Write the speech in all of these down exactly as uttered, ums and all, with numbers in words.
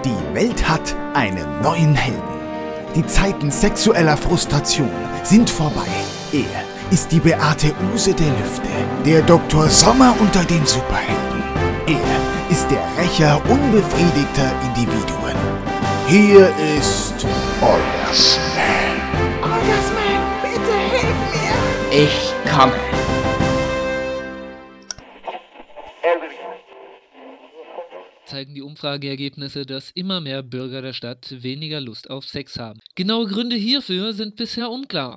Die Welt hat einen neuen Helden. Die Zeiten sexueller Frustration sind vorbei. Er ist die Beate Uhse der Lüfte, der Doktor Sommer unter den Superhelden. Er ist der Rächer unbefriedigter Individuen. Hier ist Orgasman. Orgasman, bitte hilf mir! Ich komme. Zeigen die Umfrageergebnisse, dass immer mehr Bürger der Stadt weniger Lust auf Sex haben. Genaue Gründe hierfür sind bisher unklar.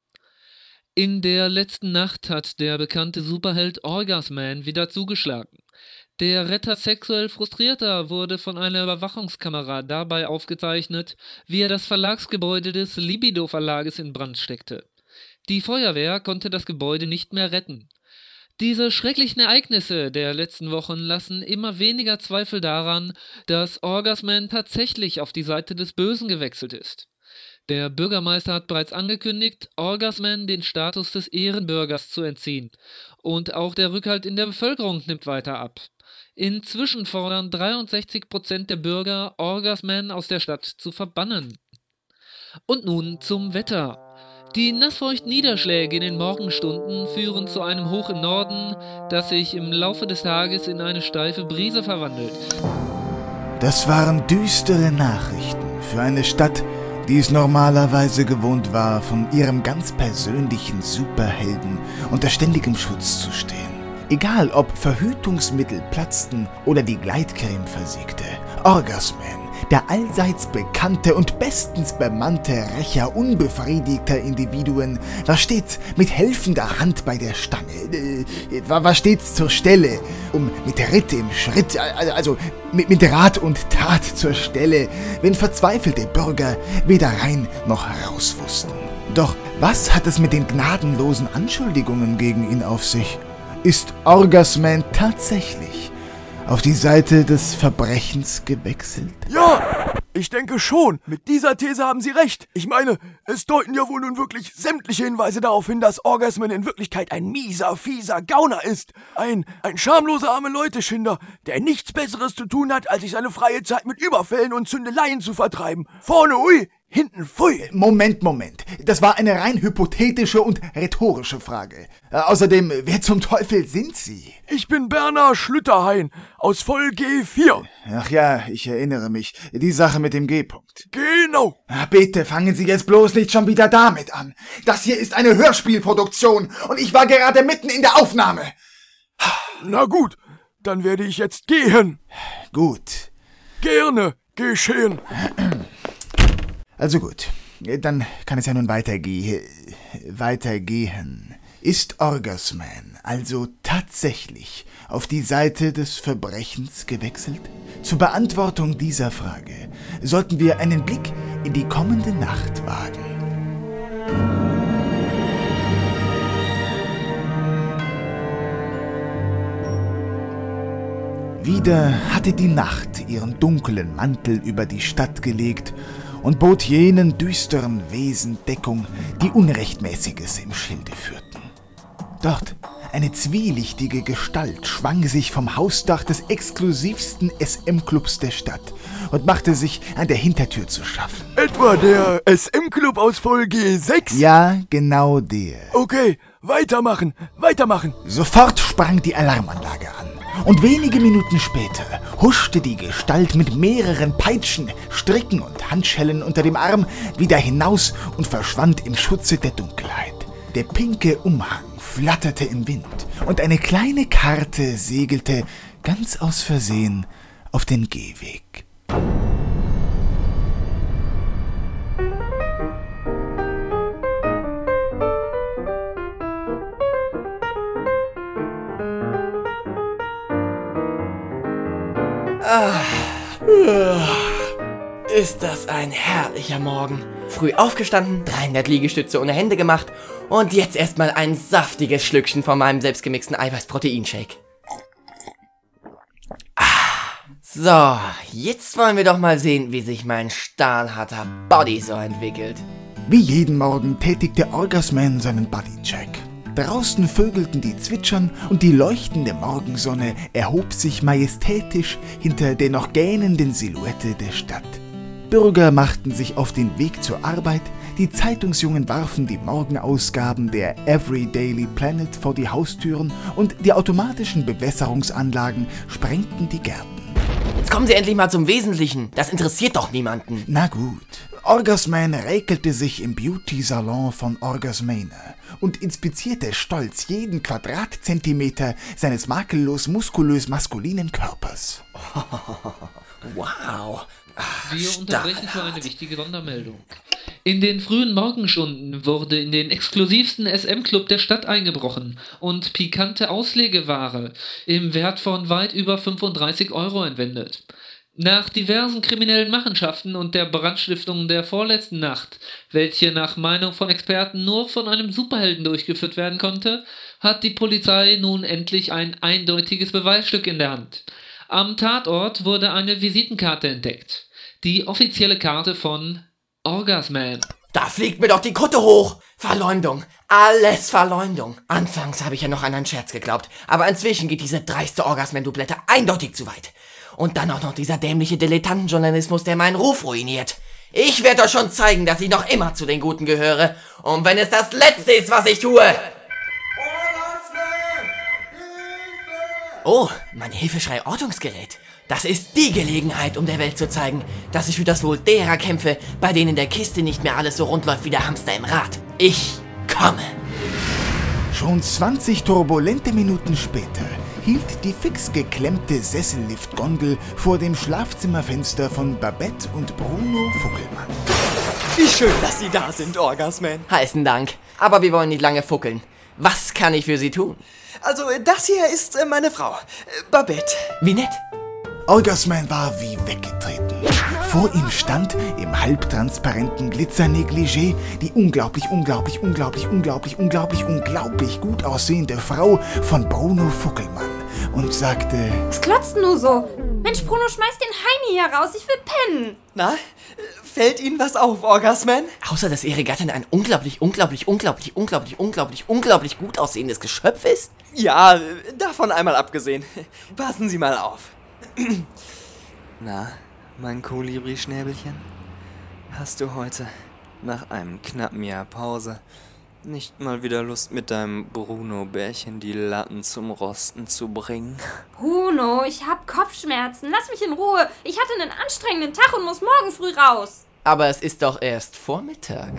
In der letzten Nacht hat der bekannte Superheld Orgasman wieder zugeschlagen. Der Retter sexuell Frustrierter wurde von einer Überwachungskamera dabei aufgezeichnet, wie er das Verlagsgebäude des Libido-Verlages in Brand steckte. Die Feuerwehr konnte das Gebäude nicht mehr retten. Diese schrecklichen Ereignisse der letzten Wochen lassen immer weniger Zweifel daran, dass Orgasman tatsächlich auf die Seite des Bösen gewechselt ist. Der Bürgermeister hat bereits angekündigt, Orgasman den Status des Ehrenbürgers zu entziehen. Und auch der Rückhalt in der Bevölkerung nimmt weiter ab. Inzwischen fordern dreiundsechzig Prozent der Bürger, Orgasman aus der Stadt zu verbannen. Und nun zum Wetter. Die nassfeuchten Niederschläge in den Morgenstunden führen zu einem Hoch im Norden, das sich im Laufe des Tages in eine steife Brise verwandelt. Das waren düstere Nachrichten für eine Stadt, die es normalerweise gewohnt war, von ihrem ganz persönlichen Superhelden unter ständigem Schutz zu stehen. Egal, ob Verhütungsmittel platzten oder die Gleitcreme versiegte, Orgasman, der allseits bekannte und bestens bemannte Rächer unbefriedigter Individuen, war stets mit helfender Hand bei der Stange, äh, war, war stets zur Stelle, um mit Ritt im Schritt, also mit, mit Rat und Tat zur Stelle, wenn verzweifelte Bürger weder rein noch raus wussten. Doch was hat es mit den gnadenlosen Anschuldigungen gegen ihn auf sich? Ist Orgasman tatsächlich auf die Seite des Verbrechens gewechselt? Ja, ich denke schon. Mit dieser These haben Sie recht. Ich meine, es deuten ja wohl nun wirklich sämtliche Hinweise darauf hin, dass Orgasman in Wirklichkeit ein mieser, fieser Gauner ist. Ein, ein schamloser Arme-Leute-Schinder, der nichts Besseres zu tun hat, als sich seine freie Zeit mit Überfällen und Zündeleien zu vertreiben. Vorne ui, hinten pfui. Moment, Moment. Das war eine rein hypothetische und rhetorische Frage. Äh, außerdem, wer zum Teufel sind Sie? Ich bin Berner Schlütterhain aus Voll G vier. Ach ja, ich erinnere mich. Die Sache mit dem G-Punkt. Genau. Na bitte, fangen Sie jetzt bloß nicht schon wieder damit an. Das hier ist eine Hörspielproduktion und ich war gerade mitten in der Aufnahme. Na gut, dann werde ich jetzt gehen. Gut. Gerne geschehen. Also gut, dann kann es ja nun weitergehen. Weitergehen. Ist Orgasman also tatsächlich auf die Seite des Verbrechens gewechselt? Zur Beantwortung dieser Frage sollten wir einen Blick in die kommende Nacht wagen. Wieder hatte die Nacht ihren dunklen Mantel über die Stadt gelegt und bot jenen düsteren Wesen Deckung, die Unrechtmäßiges im Schilde führten. Dort, eine zwielichtige Gestalt schwang sich vom Hausdach des exklusivsten S M-Clubs der Stadt und machte sich an der Hintertür zu schaffen. Etwa der S M-Club aus Voll G sechs? Ja, genau der. Okay, weitermachen, weitermachen. Sofort sprang die Alarmanlage an. Und wenige Minuten später huschte die Gestalt mit mehreren Peitschen, Stricken und Handschellen unter dem Arm wieder hinaus und verschwand im Schutze der Dunkelheit. Der pinke Umhang flatterte im Wind und eine kleine Karte segelte ganz aus Versehen auf den Gehweg. Ah, ist das ein herrlicher Morgen. Früh aufgestanden, dreihundert Liegestütze ohne Hände gemacht und jetzt erstmal ein saftiges Schlückchen von meinem selbstgemixten Eiweiß-Protein-Shake. Ah, so, jetzt wollen wir doch mal sehen, wie sich mein stahlharter Body so entwickelt. Wie jeden Morgen tätigte Orgasman seinen Bodycheck. Draußen vögelten die Zwitschern und die leuchtende Morgensonne erhob sich majestätisch hinter der noch gähnenden Silhouette der Stadt. Bürger machten sich auf den Weg zur Arbeit, die Zeitungsjungen warfen die Morgenausgaben der Every Daily Planet vor die Haustüren und die automatischen Bewässerungsanlagen sprengten die Gärten. Jetzt kommen Sie endlich mal zum Wesentlichen. Das interessiert doch niemanden. Na gut. Orgasman räkelte sich im Beauty-Salon von Orgasmane und inspizierte stolz jeden Quadratzentimeter seines makellos muskulös-maskulinen Körpers. Oh, wow. Ach, Wir Standard. unterbrechen für eine wichtige Sondermeldung. In den frühen Morgenstunden wurde in den exklusivsten S M-Club der Stadt eingebrochen und pikante Auslegeware im Wert von weit über fünfunddreißig Euro entwendet. Nach diversen kriminellen Machenschaften und der Brandstiftung der vorletzten Nacht, welche nach Meinung von Experten nur von einem Superhelden durchgeführt werden konnte, hat die Polizei nun endlich ein eindeutiges Beweisstück in der Hand. Am Tatort wurde eine Visitenkarte entdeckt. Die offizielle Karte von Orgasman. Da fliegt mir doch die Kutte hoch. Verleumdung. Alles Verleumdung. Anfangs habe ich ja noch an einen Scherz geglaubt, aber inzwischen geht diese dreiste Orgasman-Dublette eindeutig zu weit. Und dann auch noch dieser dämliche Dilettantenjournalismus, der meinen Ruf ruiniert. Ich werde euch schon zeigen, dass ich noch immer zu den Guten gehöre. Und wenn es das Letzte ist, was ich tue... Oh, mein Hilfeschrei-Ortungsgerät. Das ist die Gelegenheit, um der Welt zu zeigen, dass ich für das Wohl derer kämpfe, bei denen in der Kiste nicht mehr alles so rund läuft wie der Hamster im Rad. Ich komme. Schon zwanzig turbulente Minuten später hielt die fix geklemmte Sessellift-Gondel vor dem Schlafzimmerfenster von Babette und Bruno Fuckelmann. Wie schön, dass Sie da sind, Orgasman. Heißen Dank. Aber wir wollen nicht lange fuckeln. Was kann ich für Sie tun? Also, das hier ist äh, meine Frau, äh, Babette. Wie nett. Orgasman war wie weggetreten. Vor ihm stand im halbtransparenten Glitzernegligé die unglaublich, unglaublich, unglaublich, unglaublich, unglaublich, unglaublich gut aussehende Frau von Bruno Fuckelmann und sagte: Was klotzt nur so? Mensch, Bruno, schmeiß den Heini hier raus, ich will pennen. Na, fällt Ihnen was auf, Orgasman? Außer, dass Ihre Gattin ein unglaublich, unglaublich, unglaublich, unglaublich, unglaublich, unglaublich gut aussehendes Geschöpf ist? Ja, davon einmal abgesehen. Passen Sie mal auf. Na, mein Kolibri-Schnäbelchen? Hast du heute, nach einem knappen Jahr Pause, nicht mal wieder Lust, mit deinem Bruno-Bärchen die Latten zum Rosten zu bringen? Bruno, ich hab Kopfschmerzen. Lass mich in Ruhe. Ich hatte einen anstrengenden Tag und muss morgen früh raus. Aber es ist doch erst Vormittag.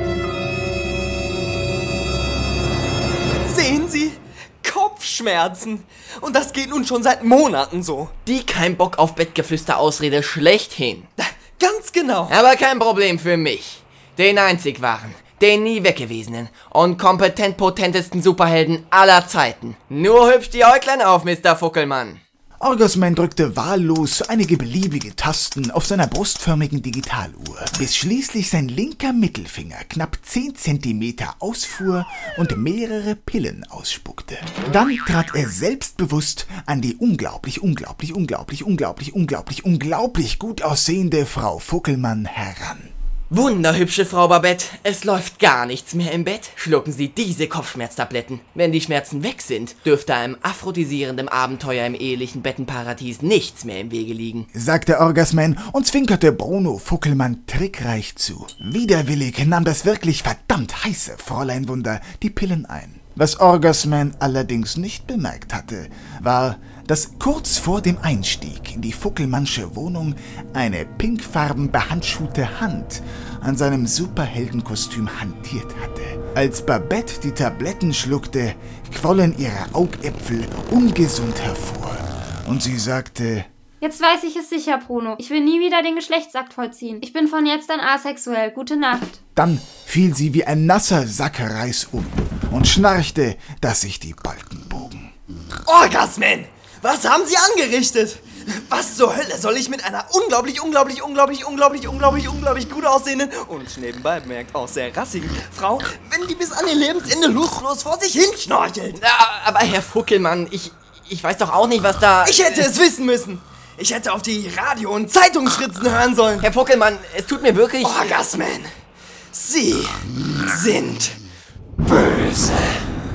Sehen Sie? Kopfschmerzen. Und das geht nun schon seit Monaten so. Die kein Bock auf Bettgeflüster Ausrede schlechthin. Ganz genau. Aber kein Problem für mich. Den einzig wahren, den nie weggewesenen und kompetent potentesten Superhelden aller Zeiten. Nur hübsch die Äuglein auf, Mister Fuckelmann. Orgasman drückte wahllos einige beliebige Tasten auf seiner brustförmigen Digitaluhr, bis schließlich sein linker Mittelfinger knapp zehn Zentimeter ausfuhr und mehrere Pillen ausspuckte. Dann trat er selbstbewusst an die unglaublich, unglaublich, unglaublich, unglaublich, unglaublich, unglaublich gut aussehende Frau Fuckelmann heran. Wunderhübsche Frau Babette, es läuft gar nichts mehr im Bett. Schlucken Sie diese Kopfschmerztabletten. Wenn die Schmerzen weg sind, dürfte einem aphrodisierenden Abenteuer im ehelichen Bettenparadies nichts mehr im Wege liegen, sagte Orgasman und zwinkerte Bruno Fuckelmann trickreich zu. Widerwillig nahm das wirklich verdammt heiße Fräulein Wunder die Pillen ein. Was Orgasman allerdings nicht bemerkt hatte, war, dass kurz vor dem Einstieg in die Fuckelmannsche Wohnung eine pinkfarben behandschuhte Hand an seinem Superheldenkostüm hantiert hatte. Als Babette die Tabletten schluckte, quollen ihre Augäpfel ungesund hervor und sie sagte: Jetzt weiß ich es sicher, Bruno. Ich will nie wieder den Geschlechtsakt vollziehen. Ich bin von jetzt an asexuell. Gute Nacht. Dann fiel sie wie ein nasser Sack Reis um und schnarchte, dass sich die Balken bogen. Orgasman! Was haben Sie angerichtet? Was zur Hölle soll ich mit einer unglaublich, unglaublich, unglaublich, unglaublich, unglaublich, unglaublich gut aussehenden und nebenbei bemerkt auch sehr rassigen Frau, wenn die bis an ihr Lebensende lustlos vor sich hin schnorchelt? Aber Herr Fuckelmann, ich, ich weiß doch auch nicht, was da... Ich hätte es wissen müssen. Ich hätte auf die Radio- und Zeitungsschritzen hören sollen. Herr Fuckelmann, es tut mir wirklich... Orgasman, Sie sind böse.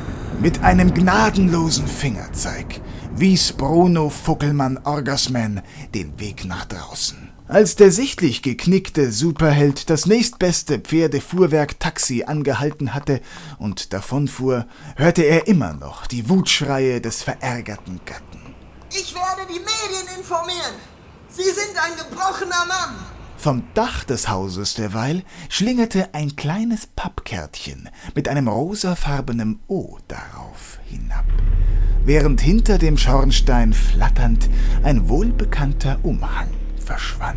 Mit einem gnadenlosen Fingerzeig wies Bruno Fuckelmann Orgasman den Weg nach draußen. Als der sichtlich geknickte Superheld das nächstbeste Pferdefuhrwerk-Taxi angehalten hatte und davonfuhr, hörte er immer noch die Wutschreie des verärgerten Gatten. Ich werde die Medien informieren. Sie sind ein gebrochener Mann. Vom Dach des Hauses derweil schlingerte ein kleines Pappkärtchen mit einem rosafarbenen O darauf hinab, während hinter dem Schornstein flatternd ein wohlbekannter Umhang verschwand.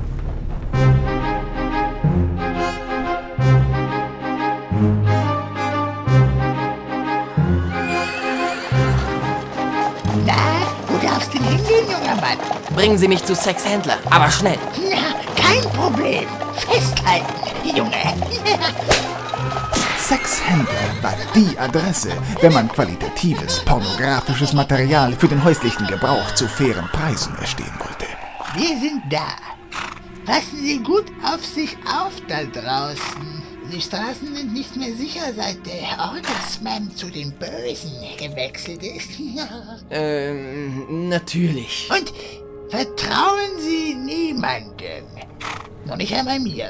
Na, wo darfst du denn hingehen, junger Mann? Bringen Sie mich zu Sexhändler, aber schnell. Na, kein Problem. Festhalten, Junge. Sexhändler war die Adresse, wenn man qualitatives pornografisches Material für den häuslichen Gebrauch zu fairen Preisen erstehen wollte. Wir sind da. Passen Sie gut auf sich auf da draußen. Die Straßen sind nicht mehr sicher, seit der Orgasman zu den Bösen gewechselt ist. Ähm, natürlich. Und vertrauen Sie niemandem. Noch nicht einmal mir.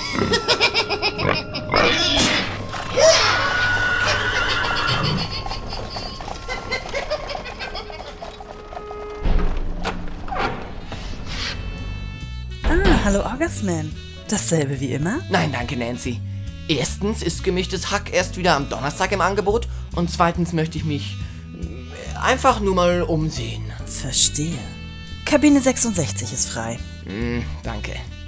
Ah, hallo Orgasman. Dasselbe wie immer? Nein, danke, Nancy. Erstens ist gemischtes Hack erst wieder am Donnerstag im Angebot und zweitens möchte ich mich äh, einfach nur mal umsehen. Verstehe. Kabine sechsundsechzig ist frei. Mm, danke.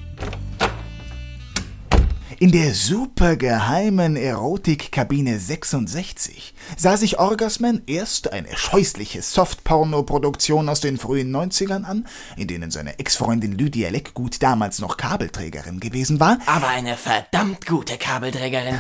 In der supergeheimen Erotikkabine sechsundsechzig sah sich Orgasman erst eine scheußliche Softporno-Produktion aus den frühen neunzigern an, in denen seine Ex-Freundin Lydia Leckgut damals noch Kabelträgerin gewesen war. Aber eine verdammt gute Kabelträgerin.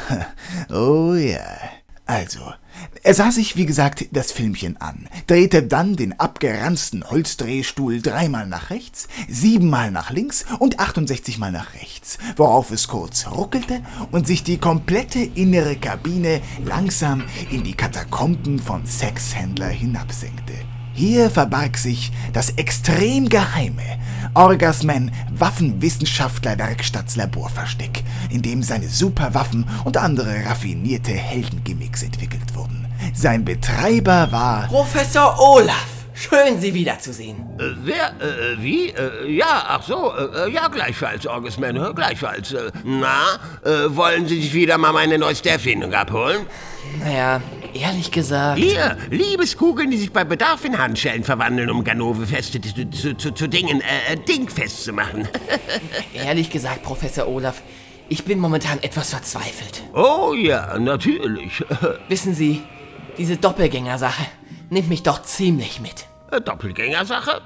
Oh ja. Also, er sah sich, wie gesagt, das Filmchen an, drehte dann den abgeranzten Holzdrehstuhl dreimal nach rechts, siebenmal nach links und achtundsechzig Mal nach rechts, worauf es kurz ruckelte und sich die komplette innere Kabine langsam in die Katakomben von Sexhändler hinabsenkte. Hier verbarg sich das extrem geheime Orgasman Waffenwissenschaftler Werkstattslaborversteck, in dem seine Superwaffen und andere raffinierte Heldengimmicks entwickelt wurden. Sein Betreiber war Professor Olaf. Schön, Sie wiederzusehen. Äh, wer? Äh, wie? Äh, ja, ach so. Äh, ja, gleichfalls, Orgasman, äh, gleichfalls. Äh, na, äh, wollen Sie sich wieder mal meine neueste Erfindung abholen? Naja, ehrlich gesagt... Hier, Liebeskugeln, die sich bei Bedarf in Handschellen verwandeln, um Ganove-Feste zu, zu, zu, zu Dingen, äh, dingfest zu machen. Ehrlich gesagt, Professor Olaf, ich bin momentan etwas verzweifelt. Oh ja, natürlich. Wissen Sie, diese Doppelgänger-Sache nimmt mich doch ziemlich mit. Doppelgängersache?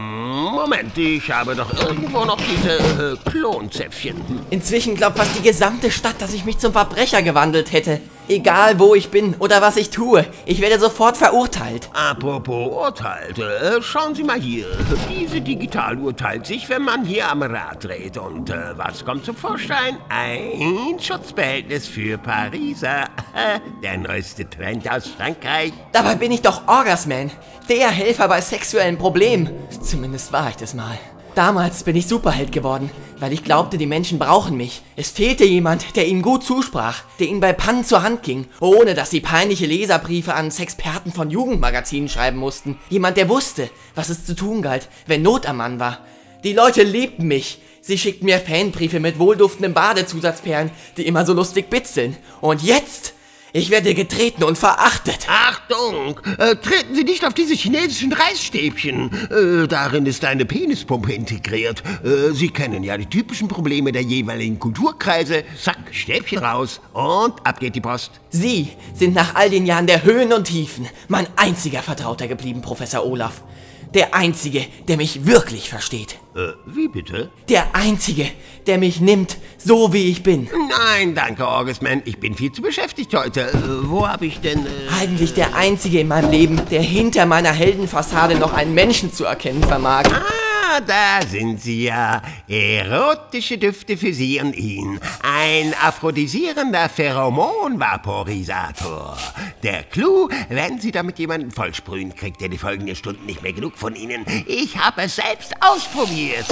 Moment, ich habe doch irgendwo noch diese äh, Klonzäpfchen. Inzwischen glaubt fast die gesamte Stadt, dass ich mich zum Verbrecher gewandelt hätte. Egal, wo ich bin oder was ich tue, ich werde sofort verurteilt. Apropos Urteilte, äh, schauen Sie mal hier. Diese Digitaluhr teilt sich, wenn man hier am Rad dreht. Und äh, was kommt zum Vorschein? Ein Schutzbehältnis für Pariser. Der neueste Trend aus Frankreich. Dabei bin ich doch Orgasman, der Helfer bei sexuellen Problemen. Zumindest war ich das mal. Damals bin ich Superheld geworden, weil ich glaubte, die Menschen brauchen mich. Es fehlte jemand, der ihnen gut zusprach, der ihnen bei Pannen zur Hand ging, ohne dass sie peinliche Leserbriefe an Sexperten von Jugendmagazinen schreiben mussten. Jemand, der wusste, was es zu tun galt, wenn Not am Mann war. Die Leute liebten mich. Sie schickten mir Fanbriefe mit wohlduftenden Badezusatzperlen, die immer so lustig bitzeln. Und jetzt... Ich werde getreten und verachtet. Achtung! Äh, treten Sie nicht auf diese chinesischen Reisstäbchen. Äh, darin ist eine Penispumpe integriert. Äh, Sie kennen ja die typischen Probleme der jeweiligen Kulturkreise. Zack, Stäbchen raus und ab geht die Post. Sie sind nach all den Jahren der Höhen und Tiefen mein einziger Vertrauter geblieben, Professor Olaf. Der Einzige, der mich wirklich versteht. Äh, wie bitte? Der Einzige, der mich nimmt, so wie ich bin. Nein, danke, Orgasman. Ich bin viel zu beschäftigt heute. Äh, wo habe ich denn... Äh... Eigentlich der Einzige in meinem Leben, der hinter meiner Heldenfassade noch einen Menschen zu erkennen vermag. Ah, da sind sie ja. Erotische Düfte für Sie und ihn. Ein aphrodisierender Pheromon-Vaporisator. Der Clou, wenn Sie damit jemanden vollsprühen, kriegt er die folgenden Stunden nicht mehr genug von Ihnen. Ich habe es selbst ausprobiert.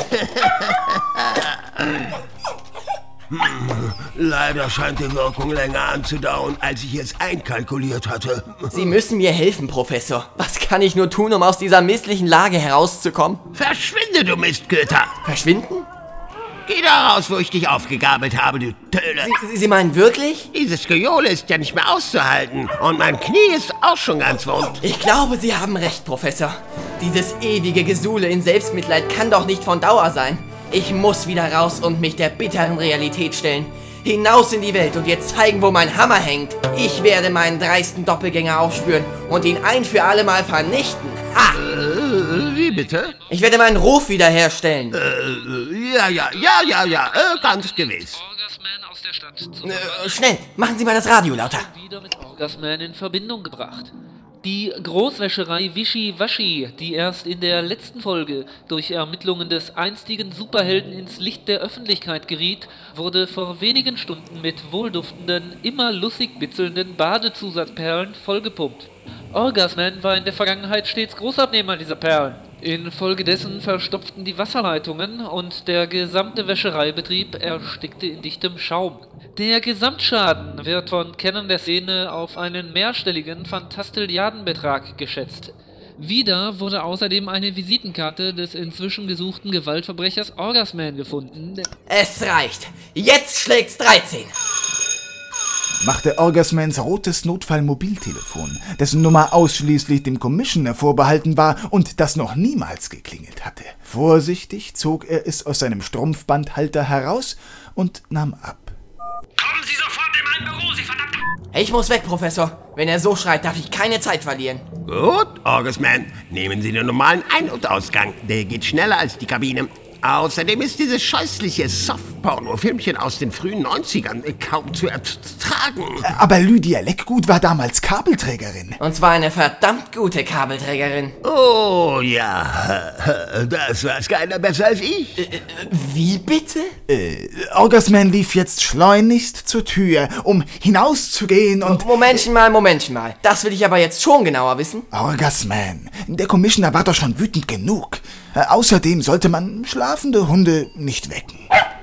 Hm, leider scheint die Wirkung länger anzudauern, als ich es einkalkuliert hatte. Sie müssen mir helfen, Professor. Was kann ich nur tun, um aus dieser misslichen Lage herauszukommen? Verschwinde, du Mistköter! Verschwinden? Geh da raus, wo ich dich aufgegabelt habe, du Töle! Sie, Sie meinen wirklich? Dieses Gejohle ist ja nicht mehr auszuhalten. Und mein Knie ist auch schon ganz wund. Ich glaube, Sie haben recht, Professor. Dieses ewige Gesule in Selbstmitleid kann doch nicht von Dauer sein. Ich muss wieder raus und mich der bitteren Realität stellen. Hinaus in die Welt und ihr zeigen, wo mein Hammer hängt. Ich werde meinen dreisten Doppelgänger aufspüren und ihn ein für alle Mal vernichten. Ha! Äh, wie bitte? Ich werde meinen Ruf wiederherstellen. Äh, ja, ja, ja, ja, ja, äh, ganz gewiss. Orgasman aus der Stadt zu Äh, schnell, machen Sie mal das Radio lauter. wieder mit Orgasman in Verbindung gebracht. Die Großwäscherei Wischi Waschi, die erst in der letzten Folge durch Ermittlungen des einstigen Superhelden ins Licht der Öffentlichkeit geriet, wurde vor wenigen Stunden mit wohlduftenden, immer lustig bitzelnden Badezusatzperlen vollgepumpt. Orgasman war in der Vergangenheit stets Großabnehmer dieser Perlen. Infolgedessen verstopften die Wasserleitungen und der gesamte Wäschereibetrieb erstickte in dichtem Schaum. Der Gesamtschaden wird von Kennern der Szene auf einen mehrstelligen Fantastilliardenbetrag geschätzt. Wieder wurde außerdem eine Visitenkarte des inzwischen gesuchten Gewaltverbrechers Orgasman gefunden. Es reicht. Jetzt schlägt's dreizehn. Machte Orgasmans rotes Notfallmobiltelefon, dessen Nummer ausschließlich dem Commissioner vorbehalten war und das noch niemals geklingelt hatte. Vorsichtig zog er es aus seinem Strumpfbandhalter heraus und nahm ab. Kommen Sie sofort in mein Büro, Sie verdammte... Ich muss weg, Professor. Wenn er so schreit, darf ich keine Zeit verlieren. Gut, Orgasman, nehmen Sie den normalen Ein- und Ausgang. Der geht schneller als die Kabine. Außerdem ist dieses scheußliche Softporno-Filmchen aus den frühen neunzigern kaum zu ertragen. Aber Lydia Leckgut war damals Kabelträgerin. Und zwar eine verdammt gute Kabelträgerin. Oh ja, das weiß keiner besser als ich. Äh, wie bitte? Äh, Orgasman lief jetzt schleunigst zur Tür, um hinauszugehen und... Momentchen mal, Momentchen mal. Das will ich aber jetzt schon genauer wissen. Orgasman, der Commissioner war doch schon wütend genug. Äh, außerdem sollte man schlafende Hunde nicht wecken.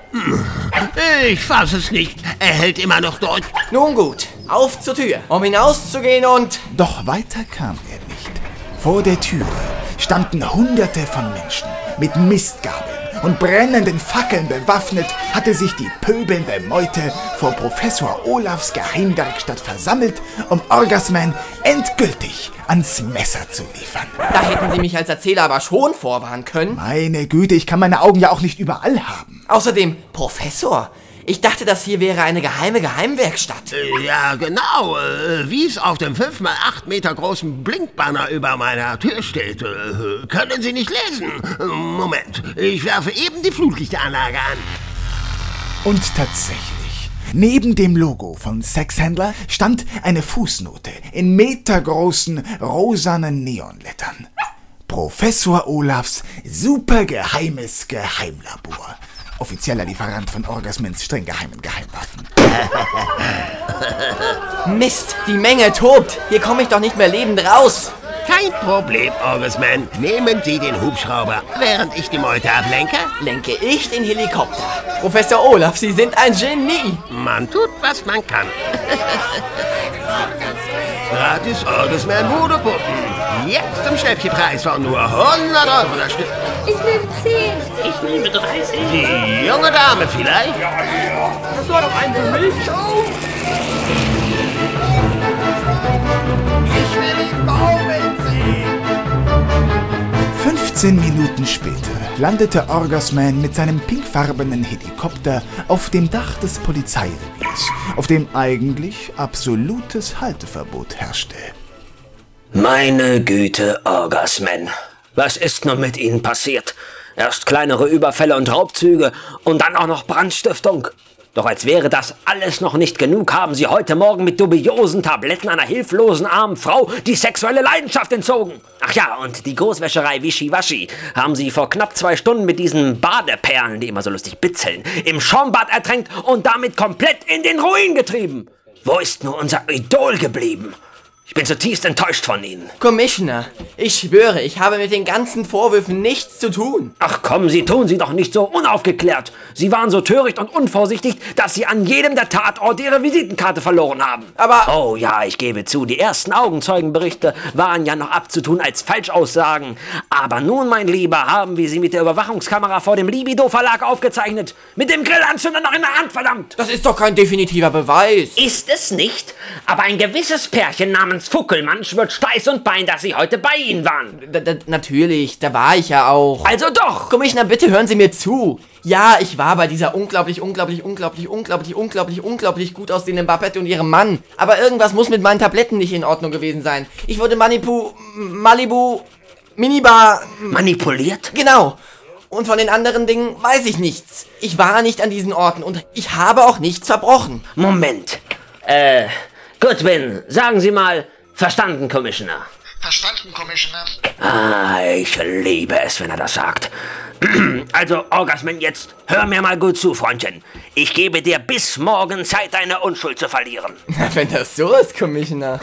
Ich fass es nicht. Er hält immer noch durch. Nun gut, auf zur Tür, um hinauszugehen und... Doch weiter kam er nicht. Vor der Türe standen Hunderte von Menschen mit Mistgabeln und brennenden Fackeln bewaffnet, hatte sich die pöbelnde Meute vor Professor Olafs Geheimwerkstatt versammelt, um Orgasman endgültig ans Messer zu liefern. Da hätten Sie mich als Erzähler aber schon vorwarnen können. Meine Güte, ich kann meine Augen ja auch nicht überall haben. Außerdem, Professor, ich dachte, das hier wäre eine geheime Geheimwerkstatt. Äh, ja, genau. Äh, wie es auf dem fünf mal acht Meter großen Blinkbanner über meiner Tür steht. Äh, können Sie nicht lesen? Äh, Moment, ich werfe eben die Flutlichtanlage an. Und tatsächlich, neben dem Logo von Sexhändler stand eine Fußnote in metergroßen rosanen Neonlettern. Professor Olafs supergeheimes Geheimlabor. Offizieller Lieferant von Orgasmans streng geheimen Geheimwaffen. Mist, die Menge tobt. Hier komme ich doch nicht mehr lebend raus. Kein Problem, Orgasman. Nehmen Sie den Hubschrauber, während ich die Meute ablenke. Lenke ich den Helikopter. Professor Olaf, Sie sind ein Genie. Man tut, was man kann. Gratis Orgasman Voodoo-Puppen. Jetzt zum Schnäppchenpreis von nur hundert Euro das Stück. Ich nehme zehn. Ich nehme dreißig. Die junge Dame vielleicht? Ja, ja. Das war doch ein für mich. Oh. Ich will ihn baumeln sehen! fünfzehn Minuten später landete Orgasman mit seinem pinkfarbenen Helikopter auf dem Dach des Polizeireviers, auf dem eigentlich absolutes Halteverbot herrschte. Meine Güte, Orgasman. Was ist nun mit Ihnen passiert? Erst kleinere Überfälle und Raubzüge und dann auch noch Brandstiftung. Doch als wäre das alles noch nicht genug, haben sie heute Morgen mit dubiosen Tabletten einer hilflosen armen Frau die sexuelle Leidenschaft entzogen. Ach ja, und die Großwäscherei Wischiwaschi haben sie vor knapp zwei Stunden mit diesen Badeperlen, die immer so lustig bitzeln, im Schaumbad ertränkt und damit komplett in den Ruin getrieben. Wo ist nur unser Idol geblieben? Ich bin zutiefst enttäuscht von Ihnen. Commissioner, ich schwöre, ich habe mit den ganzen Vorwürfen nichts zu tun. Ach komm, Sie tun sie doch nicht so unaufgeklärt. Sie waren so töricht und unvorsichtig, dass Sie an jedem der Tatorte Ihre Visitenkarte verloren haben. Aber... Oh ja, ich gebe zu, die ersten Augenzeugenberichte waren ja noch abzutun als Falschaussagen. Aber nun, mein Lieber, haben wir Sie mit der Überwachungskamera vor dem Libido-Verlag aufgezeichnet. Mit dem Grillanzünder noch in der Hand, verdammt! Das ist doch kein definitiver Beweis. Ist es nicht? Aber ein gewisses Pärchen namens Fuckelmann schwört Steiß und Bein, dass sie heute bei Ihnen waren. Da, da, natürlich, da war ich ja auch. Also doch! Commissioner, bitte hören Sie mir zu. Ja, ich war bei dieser unglaublich, unglaublich, unglaublich, unglaublich, unglaublich, unglaublich gut aussehenden Babette und ihrem Mann. Aber irgendwas muss mit meinen Tabletten nicht in Ordnung gewesen sein. Ich wurde Manipu... Malibu... Minibar... Manipuliert? Genau. Und von den anderen Dingen weiß ich nichts. Ich war nicht an diesen Orten und ich habe auch nichts verbrochen. Moment. Äh... Goodwin, sagen Sie mal, verstanden, Commissioner. Verstanden, Commissioner. Ah, ich liebe es, wenn er das sagt. Also, Orgasman, jetzt hör mir mal gut zu, Freundchen. Ich gebe dir bis morgen Zeit, deine Unschuld zu verlieren. Na, wenn das so ist, Commissioner.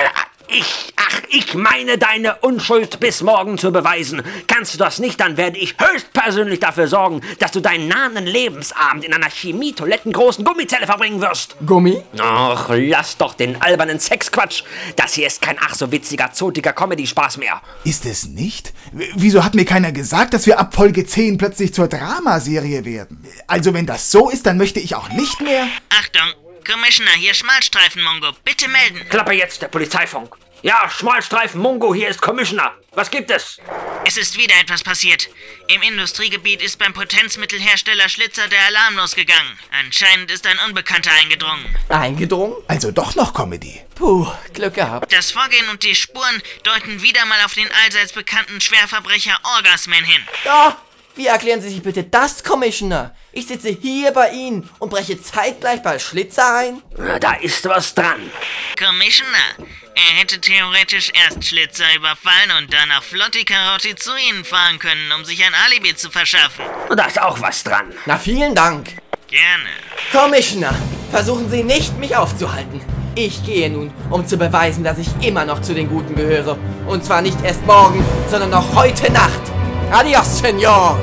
Ich, ach, ich meine deine Unschuld bis morgen zu beweisen. Kannst du das nicht, dann werde ich höchstpersönlich dafür sorgen, dass du deinen nahen Lebensabend in einer Chemie-Toiletten-großen Gummizelle verbringen wirst. Gummi? Ach, lass doch den albernen Sexquatsch. Das hier ist kein ach so witziger, zotiger Comedy-Spaß mehr. Ist es nicht? W- Wieso hat mir keiner gesagt, dass wir ab Folge zehn plötzlich zur Dramaserie werden? Also wenn das so ist, dann möchte ich auch nicht mehr... Achtung, Commissioner, hier Schmalstreifen-Mongo. Bitte melden. Klappe jetzt, der Polizeifunk. Ja, Schmalstreifen Mongo, hier ist Commissioner. Was gibt es? Es ist wieder etwas passiert. Im Industriegebiet ist beim Potenzmittelhersteller Schlitzer der Alarm losgegangen. Anscheinend ist ein Unbekannter eingedrungen. Eingedrungen? Also doch noch Comedy. Puh, Glück gehabt. Das Vorgehen und die Spuren deuten wieder mal auf den allseits bekannten Schwerverbrecher Orgasman hin. Ja, wie erklären Sie sich bitte das, Commissioner? Ich sitze hier bei Ihnen und breche zeitgleich bei Schlitzer ein? Na, da ist was dran. Commissioner, er hätte theoretisch erst Schlitzer überfallen und dann auf Flotti Carotti zu Ihnen fahren können, um sich ein Alibi zu verschaffen. Da ist auch was dran. Na, vielen Dank. Gerne. Commissioner, versuchen Sie nicht, mich aufzuhalten. Ich gehe nun, um zu beweisen, dass ich immer noch zu den Guten gehöre. Und zwar nicht erst morgen, sondern noch heute Nacht. Adios, Senor!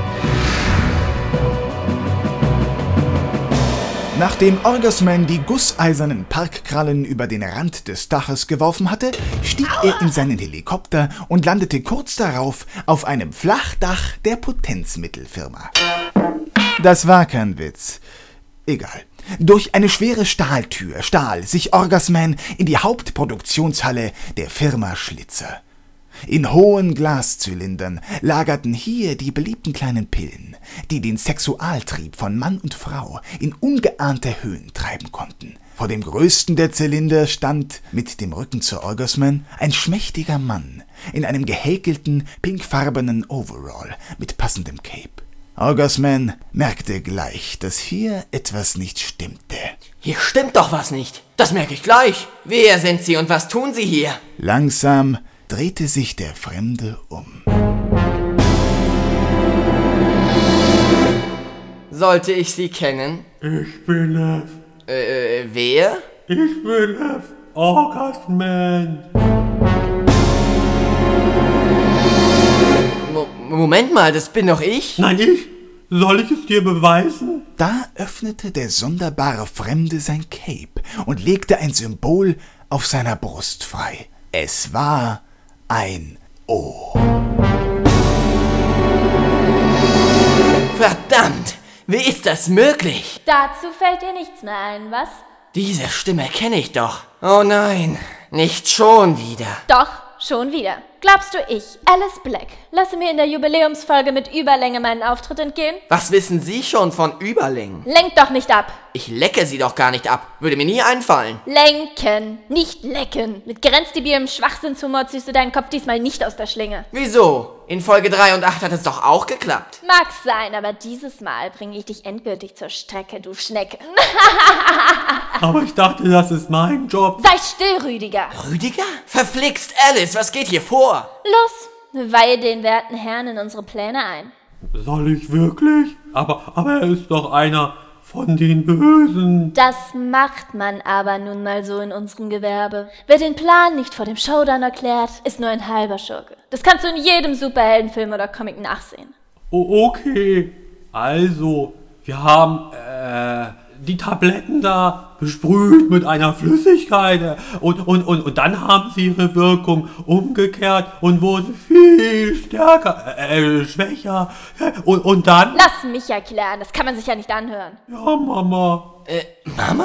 Nachdem Orgasman die gusseisernen Parkkrallen über den Rand des Daches geworfen hatte, stieg er in seinen Helikopter und landete kurz darauf auf einem Flachdach der Potenzmittelfirma. Das war kein Witz. Egal. Durch eine schwere Stahltür stahl sich Orgasman in die Hauptproduktionshalle der Firma Schlitzer. In hohen Glaszylindern lagerten hier die beliebten kleinen Pillen, die den Sexualtrieb von Mann und Frau in ungeahnte Höhen treiben konnten. Vor dem größten der Zylinder stand, mit dem Rücken zu Orgasman, ein schmächtiger Mann in einem gehäkelten, pinkfarbenen Overall mit passendem Cape. Orgasman merkte gleich, dass hier etwas nicht stimmte. Hier stimmt doch was nicht. Das merke ich gleich. Wer sind Sie und was tun Sie hier? Langsam drehte sich der Fremde um. Sollte ich Sie kennen? Ich bin es. Äh, wer? Ich bin es. Orgasman. Mo- Moment mal, das bin doch ich. Nein, ich? Soll ich es dir beweisen? Da öffnete der sonderbare Fremde sein Cape und legte ein Symbol auf seiner Brust frei. Es war ein O. Verdammt! Wie ist das möglich? Dazu fällt dir nichts mehr ein, was? Diese Stimme kenne ich doch. Oh nein, nicht schon wieder. Doch, schon wieder. Glaubst du, ich, Alice Black, lasse mir in der Jubiläumsfolge mit Überlänge meinen Auftritt entgehen? Was wissen Sie schon von Überlängen? Lenk doch nicht ab. Ich lecke Sie doch gar nicht ab. Würde mir nie einfallen. Lenken, nicht lecken. Mit grenzdebilem Schwachsinnshumor ziehst du deinen Kopf diesmal nicht aus der Schlinge. Wieso? In Folge drei und acht hat es doch auch geklappt. Mag sein, aber dieses Mal bringe ich dich endgültig zur Strecke, du Schnecke. Aber ich dachte, das ist mein Job. Sei still, Rüdiger. Rüdiger? Verflixt, Alice, was geht hier vor? Los, weihe den werten Herrn in unsere Pläne ein. Soll ich wirklich? Aber, aber er ist doch einer von den Bösen. Das macht man aber nun mal so in unserem Gewerbe. Wer den Plan nicht vor dem Showdown erklärt, ist nur ein halber Schurke. Das kannst du in jedem Superheldenfilm oder Comic nachsehen. Oh, okay. Also, wir haben äh, die Tabletten da besprüht mit einer Flüssigkeit äh, und, und, und, und dann haben sie ihre Wirkung umgekehrt und wurden viel stärker, äh, schwächer äh, und, und dann... Lass mich erklären, das kann man sich ja nicht anhören. Ja, Mama. Äh, Mama?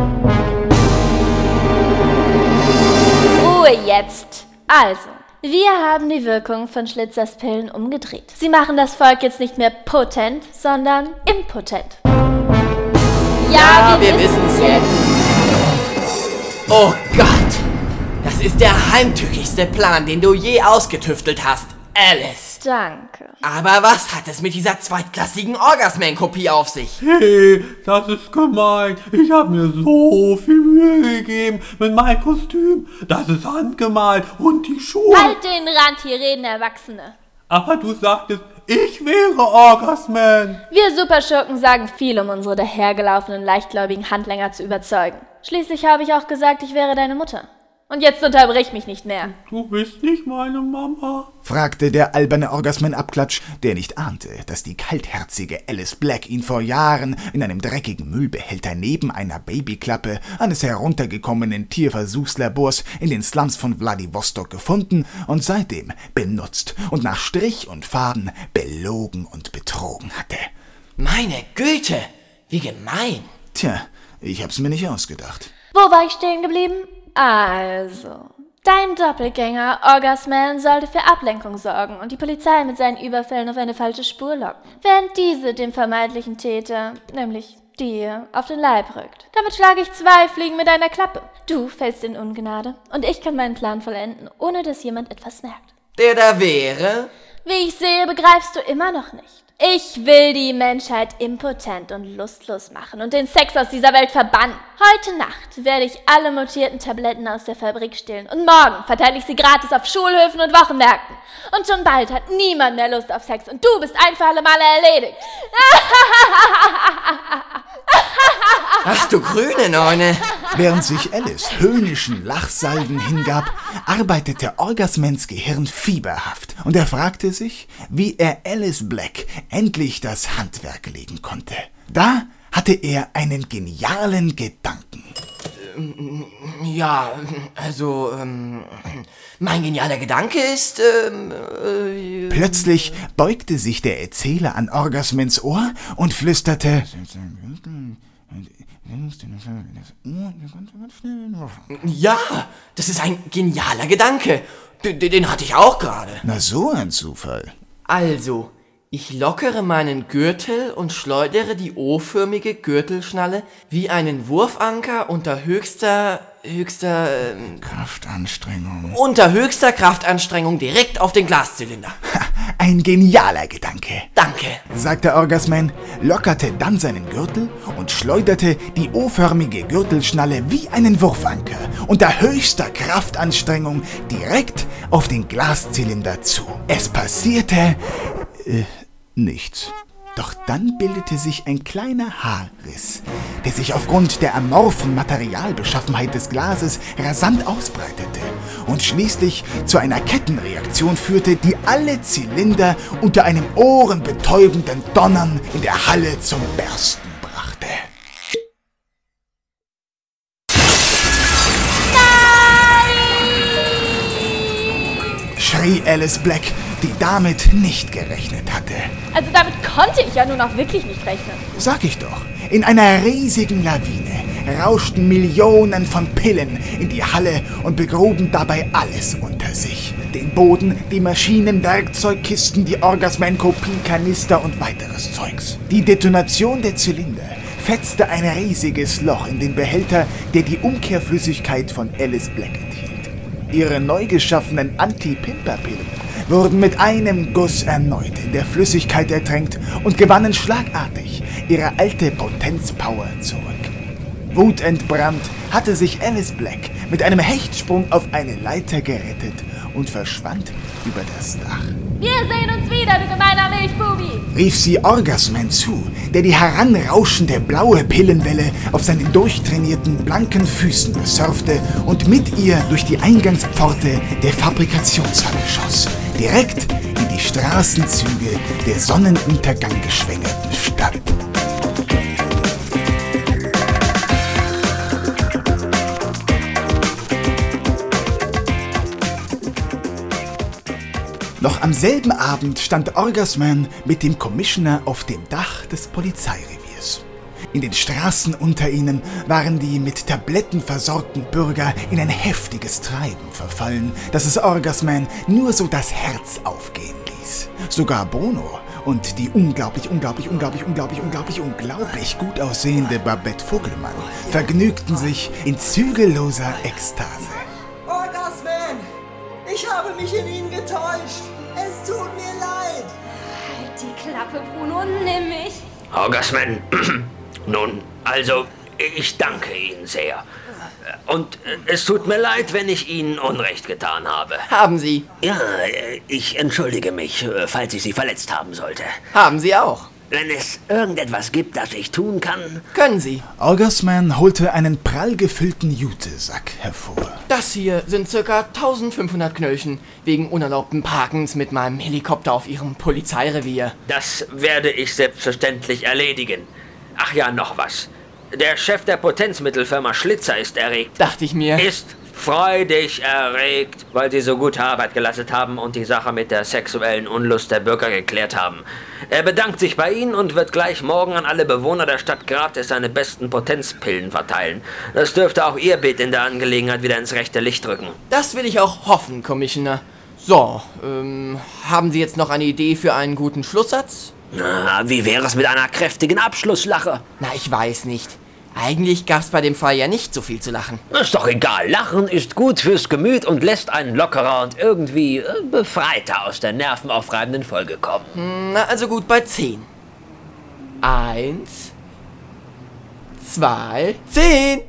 Ruhe jetzt. Also, wir haben die Wirkung von Schlitzers Pillen umgedreht. Sie machen das Volk jetzt nicht mehr potent, sondern impotent. Ja, ja wir, wir wissen es jetzt. Oh Gott, das ist der heimtückischste Plan, den du je ausgetüftelt hast, Alice. Danke. Aber was hat es mit dieser zweitklassigen Orgasman-Kopie auf sich? Hey, das ist gemein. Ich habe mir so viel Mühe gegeben mit meinem Kostüm. Das ist handgemalt und die Schuhe. Halt den Rand, hier reden Erwachsene. Aber du sagtest, ich wäre Orgasman. Wir Superschurken sagen viel, um unsere dahergelaufenen, leichtgläubigen Handlänger zu überzeugen. Schließlich habe ich auch gesagt, ich wäre deine Mutter. Und jetzt unterbrich mich nicht mehr. Du bist nicht meine Mama, fragte der alberne Orgasman-Abklatsch, der nicht ahnte, dass die kaltherzige Alice Black ihn vor Jahren in einem dreckigen Müllbehälter neben einer Babyklappe eines heruntergekommenen Tierversuchslabors in den Slums von Wladiwostok gefunden und seitdem benutzt und nach Strich und Faden belogen und betrogen hatte. Meine Güte, wie gemein. Tja, ich hab's mir nicht ausgedacht. Wo war ich stehen geblieben? Also, dein Doppelgänger Orgasman sollte für Ablenkung sorgen und die Polizei mit seinen Überfällen auf eine falsche Spur locken, während diese dem vermeintlichen Täter, nämlich dir, auf den Leib rückt. Damit schlage ich zwei Fliegen mit einer Klappe. Du fällst in Ungnade und ich kann meinen Plan vollenden, ohne dass jemand etwas merkt. Der da wäre? Wie ich sehe, begreifst du immer noch nicht. Ich will die Menschheit impotent und lustlos machen und den Sex aus dieser Welt verbannen. Heute Nacht werde ich alle mutierten Tabletten aus der Fabrik stehlen und morgen verteile ich sie gratis auf Schulhöfen und Wochenmärkten. Und schon bald hat niemand mehr Lust auf Sex und du bist ein für alle Male erledigt. Ach du grüne Neune. Während sich Alice höhnischen Lachsalven hingab, arbeitete Orgasmans Gehirn fieberhaft und er fragte sich, wie er Alice Black endlich das Handwerk legen konnte. Da hatte er einen genialen Gedanken. Ja, also, ähm, mein genialer Gedanke ist, ähm, äh, Plötzlich beugte sich der Erzähler an Orgasmans Ohr und flüsterte: Ja, das ist ein genialer Gedanke. D- den hatte ich auch gerade. Na, so ein Zufall. Also, ich lockere meinen Gürtel und schleudere die O-förmige Gürtelschnalle wie einen Wurfanker unter höchster, höchster... Ähm, Kraftanstrengung. Unter höchster Kraftanstrengung direkt auf den Glaszylinder. Ha, ein genialer Gedanke. Danke, sagte Orgasman, lockerte dann seinen Gürtel und schleuderte die O-förmige Gürtelschnalle wie einen Wurfanker unter höchster Kraftanstrengung direkt auf den Glaszylinder zu. Es passierte... Äh, nichts. Doch dann bildete sich ein kleiner Haarriss, der sich aufgrund der amorphen Materialbeschaffenheit des Glases rasant ausbreitete und schließlich zu einer Kettenreaktion führte, die alle Zylinder unter einem ohrenbetäubenden Donnern in der Halle zum Bersten brachte. Schrie Alice Black, die damit nicht gerechnet hatte. Also damit konnte ich ja nun auch wirklich nicht rechnen. Sag ich doch, in einer riesigen Lawine rauschten Millionen von Pillen in die Halle und begruben dabei alles unter sich. Den Boden, die Maschinen, Werkzeugkisten, die Orgasman-Kopie-Kanister und weiteres Zeugs. Die Detonation der Zylinder fetzte ein riesiges Loch in den Behälter, der die Umkehrflüssigkeit von Alice Black enthielt. Ihre neu geschaffenen Anti-Pimper-Pillen wurden mit einem Guss erneut in der Flüssigkeit ertränkt und gewannen schlagartig ihre alte Potenzpower zurück. Wutentbrannt hatte sich Alice Black mit einem Hechtsprung auf eine Leiter gerettet und verschwand über das Dach. Wir sehen uns wieder, du gemeiner Milchbubi! Rief sie Orgasman zu, der die heranrauschende blaue Pillenwelle auf seinen durchtrainierten, blanken Füßen surfte und mit ihr durch die Eingangspforte der Fabrikationshalle schoss, direkt in die Straßenzüge der Sonnenuntergang geschwängerten Stadt. Noch am selben Abend stand Orgasman mit dem Commissioner auf dem Dach des Polizeireviers. In den Straßen unter ihnen waren die mit Tabletten versorgten Bürger in ein heftiges Treiben verfallen, das es Orgasman nur so das Herz aufgehen ließ. Sogar Bruno und die unglaublich, unglaublich, unglaublich, unglaublich, unglaublich, unglaublich gut aussehende Babette Vogelmann vergnügten sich in zügelloser Ekstase. Orgasman! Ich habe mich in ihn getäuscht. Es tut mir leid. Halt die Klappe, Bruno, nimm mich. Orgasman, nun, also, ich danke Ihnen sehr. Und es tut mir leid, wenn ich Ihnen Unrecht getan habe. Haben Sie? Ja, ich entschuldige mich, falls ich Sie verletzt haben sollte. Haben Sie auch. Wenn es irgendetwas gibt, das ich tun kann... Können Sie. Orgasman holte einen prall gefüllten Jutesack hervor. Das hier sind circa eintausendfünfhundert Knöllchen wegen unerlaubten Parkens mit meinem Helikopter auf Ihrem Polizeirevier. Das werde ich selbstverständlich erledigen. Ach ja, noch was. Der Chef der Potenzmittelfirma Schlitzer ist erregt. Dachte ich mir. Ist freudig erregt, weil sie so gute Arbeit geleistet haben und die Sache mit der sexuellen Unlust der Bürger geklärt haben. Er bedankt sich bei Ihnen und wird gleich morgen an alle Bewohner der Stadt gratis seine besten Potenzpillen verteilen. Das dürfte auch Ihr Bild in der Angelegenheit wieder ins rechte Licht rücken. Das will ich auch hoffen, Commissioner. So, ähm, haben Sie jetzt noch eine Idee für einen guten Schlusssatz? Na, wie wäre es mit einer kräftigen Abschlusslache? Na, ich weiß nicht. Eigentlich gab's bei dem Fall ja nicht so viel zu lachen. Ist doch egal. Lachen ist gut fürs Gemüt und lässt einen lockerer und irgendwie äh, befreiter aus der nervenaufreibenden Folge kommen. Na, also gut, bei zehn. Eins, zwei, zehn!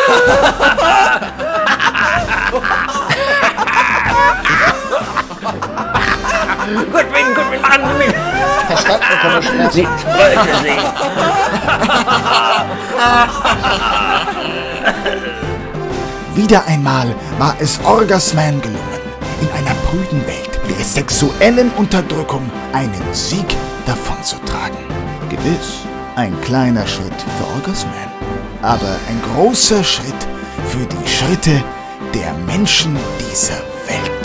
Goodwin, Goodwin, machen Sie mit! Verstanden, Commissioner. Sie wollte sie. Wieder einmal war es Orgasman gelungen, in einer prüden Welt der sexuellen Unterdrückung einen Sieg davonzutragen. Gewiss, ein kleiner Schritt für Orgasman, aber ein großer Schritt für die Schritte der Menschen dieser Welt.